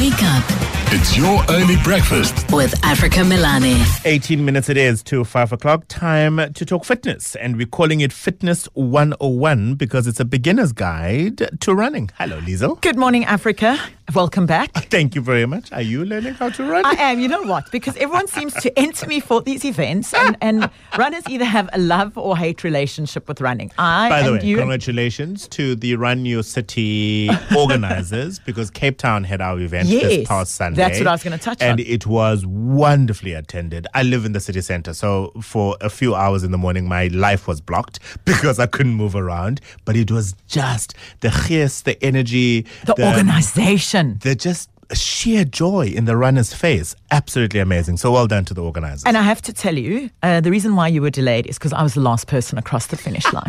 Wake up. It's your early breakfast with Africa Milani. 18 minutes it is to 5 o'clock. Time to talk fitness. And we're calling it Fitness 101 because it's a beginner's guide to running. Hello, Liesl. Good morning, Africa. Welcome back. Thank you very much. Are you learning how to run? I am. You know what? Because everyone seems to enter me for these events, and runners either have a love or hate relationship with running. By the way, congratulations to the Run Your City organizers because Cape Town had our event this past Sunday. That's what I was going to touch on. And it was wonderfully attended. I live in the city center, so for a few hours in the morning, my life was blocked because I couldn't move around. But it was just the geest, the energy, the organization. They're just sheer joy in the runner's face. Absolutely amazing. So well done to the organizers. And I have to tell you, the reason why you were delayed is because I was the last person across the finish line.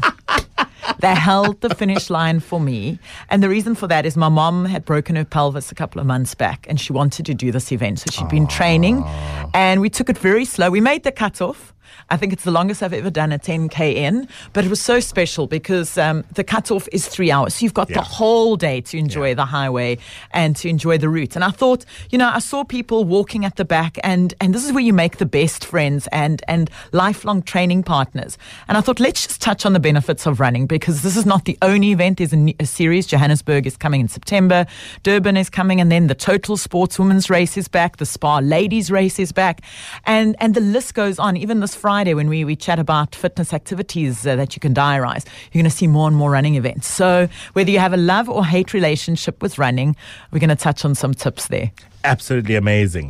They held the finish line for me. And the reason for that is my mom had broken her pelvis a couple of months back and she wanted to do this event. So she'd been training and we took it very slow. We made the cutoff. I think it's the longest I've ever done a 10K in, but it was so special because the cutoff is 3 hours. So you've got the whole day to enjoy the highway and to enjoy the route. And I thought, I saw people walking at the back and this is where you make the best friends and lifelong training partners. And I thought, let's just touch on the benefits of running because this is not the only event. There's a series. Johannesburg is coming in September. Durban is coming and then the Total Sports Women's Race is back. The Spa Ladies Race is back. And the list goes on. Even this Friday when we chat about fitness activities that you can diarize, you're going to see more and more running events. So whether you have a love or hate relationship with running, we're going to touch on some tips there. Absolutely amazing.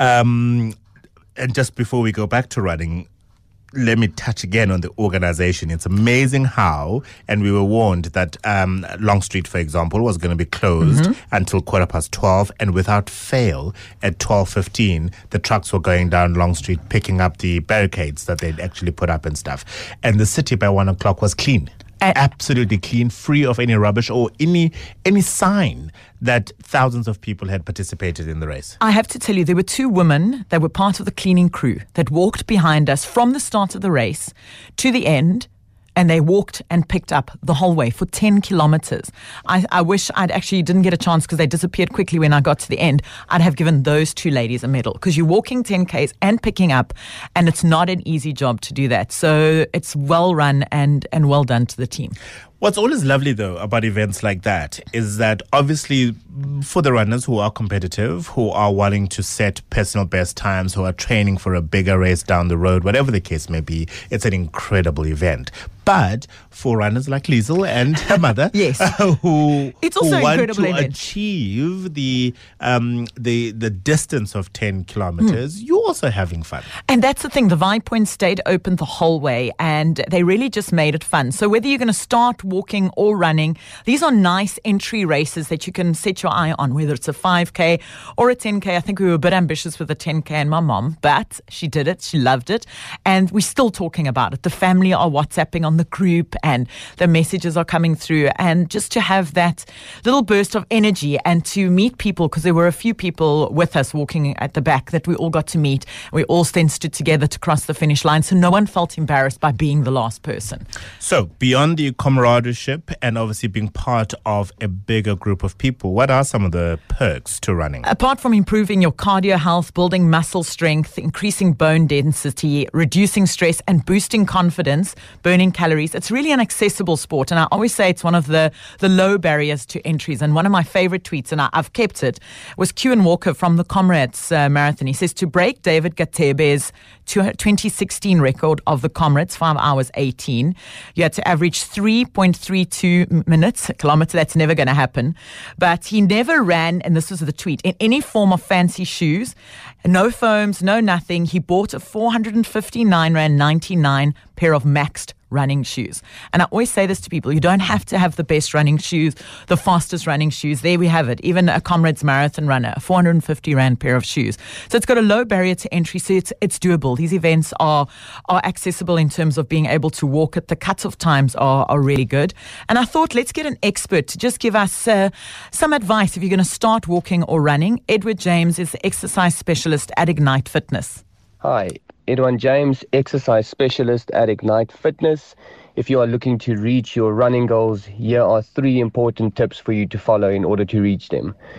And just before we go back to running, let me touch again on the organization. It's amazing how, and we were warned that Long Street, for example, was going to be closed until 12:15, and without fail, at 12:15, the trucks were going down Long Street picking up the barricades that they'd actually put up and stuff. And the city by 1 o'clock was clean. Absolutely clean, free of any rubbish or any sign that thousands of people had participated in the race. I have to tell you, there were two women that were part of the cleaning crew that walked behind us from the start of the race to the end, and they walked and picked up the whole way for 10 kilometers. I wish I'd actually didn't get a chance because they disappeared quickly when I got to the end. I'd have given those two ladies a medal because you're walking 10Ks and picking up, and it's not an easy job to do that. So it's well run and well done to the team. What's always lovely, though, about events like that is that obviously for the runners who are competitive, who are wanting to set personal best times, who are training for a bigger race down the road, whatever the case may be, it's an incredible event. But for runners like Liesl and her mother, who want to achieve the distance of 10 kilometers, you're also having fun. And that's the thing. The Vibe Point stayed open the whole way, and they really just made it fun. So whether you're going to start walking or running, these are nice entry races that you can set your eye on, whether it's a 5K or a 10K. I think we were a bit ambitious with the 10K and my mom, but she did it. She loved it. And we're still talking about it. The family are WhatsApping on the group and the messages are coming through, and just to have that little burst of energy and to meet people, because there were a few people with us walking at the back that we all got to meet. We all then stood together to cross the finish line, so no one felt embarrassed by being the last person. So beyond the camaraderie and obviously being part of a bigger group of people, what are some of the perks to running? Apart from improving your cardio health, building muscle strength, increasing bone density, reducing stress and boosting confidence, burning calories, it's really an accessible sport. And I always say it's one of the low barriers to entries. And one of my favorite tweets, and I've kept it, was Kewan Walker from the Comrades Marathon. He says, to break David Gatebe's 2016 record of the Comrades, 5 hours 18, you had to average 3.32 minutes a kilometer. That's never going to happen. But he never ran, and this was the tweet, in any form of fancy shoes, no foams, no nothing. He bought a 459 Rand 99 pair of maxed running shoes. And I always say this to people, you don't have to have the best running shoes, the fastest running shoes. There we have it. Even a Comrades Marathon runner, a 450 Rand pair of shoes. So it's got a low barrier to entry, so it's doable. These events are accessible in terms of being able to walk it. The cut-off times are really good. And I thought, let's get an expert to just give us some advice if you're going to start walking or running. Edward James is the exercise specialist at Ignite Fitness. Hi, Edwin James, exercise specialist at Ignite Fitness. If you are looking to reach your running goals, here are 3 important tips for you to follow in order to reach them.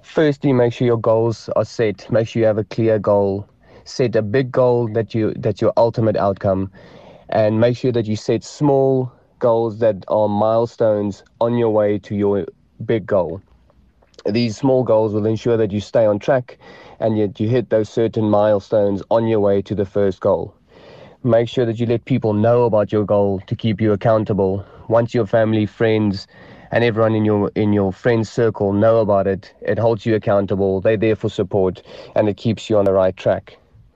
Firstly, make sure your goals are set. Make sure you have a clear goal. Set a big goal that's your ultimate outcome, and make sure that you set small goals that are milestones on your way to your big goal. These small goals will ensure that you stay on track and yet you hit those certain milestones on your way to the first goal. Make sure that you let people know about your goal to keep you accountable. Once your family, friends, and everyone in your friends circle know about it, it holds you accountable. They're there for support, and it keeps you on the right track.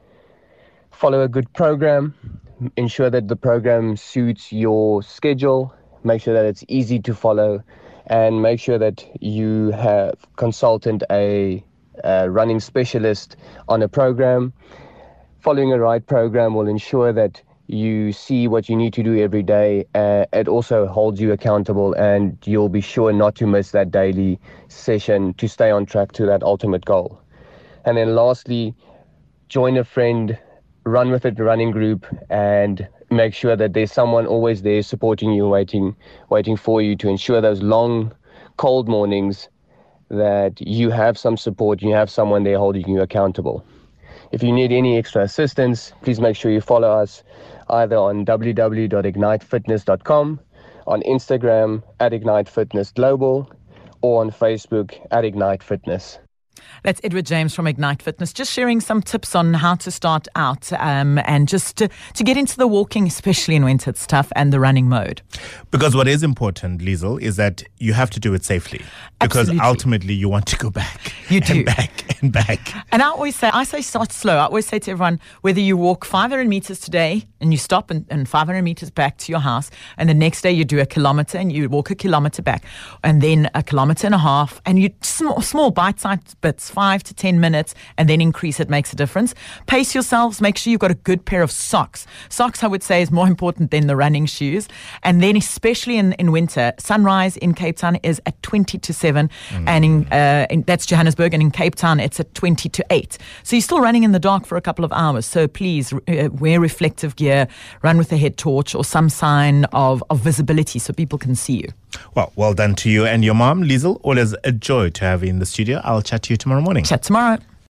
Follow a good program. Ensure that the program suits your schedule. Make sure that it's easy to follow, and make sure that you have consulted a running specialist on a program. Following a right program will ensure that you see what you need to do every day. It also holds you accountable, and you'll be sure not to miss that daily session to stay on track to that ultimate goal. And then lastly, join a friend, run with a running group, and make sure that there's someone always there supporting you, waiting for you, to ensure those long, cold mornings that you have some support, you have someone there holding you accountable. If you need any extra assistance, please make sure you follow us either on www.ignitefitness.com, on Instagram @IgniteFitnessGlobal, or on Facebook @IgniteFitness. That's Edward James from Ignite Fitness, just sharing some tips on how to start out and just to get into the walking, especially in winter. It's tough, and the running mode. Because what is important, Liesl, is that you have to do it safely. Because Absolutely. Ultimately you want to go back. You do. And back and back. And I say start slow. I always say to everyone, whether you walk 500 meters today and you stop and 500 meters back to your house, and the next day you do a kilometer and you walk a kilometer back, and then a kilometer and a half, and you small bite-sized bits, 5 to 10 minutes, and then increase. It makes a difference. Pace yourselves. Make sure you've got a good pair of socks. Socks, I would say, is more important than the running shoes. And then especially in winter, sunrise in Cape Town is at 20 to 7, and that's Johannesburg, and in Cape Town it's at 20 to 8. So you're still running in the dark for a couple of hours. So please wear reflective gear, run with a head torch or some sign of visibility so people can see you. Well done to you and your mom, Liesl. Always a joy to have you in the studio. I'll chat to you tomorrow morning. Chat tomorrow.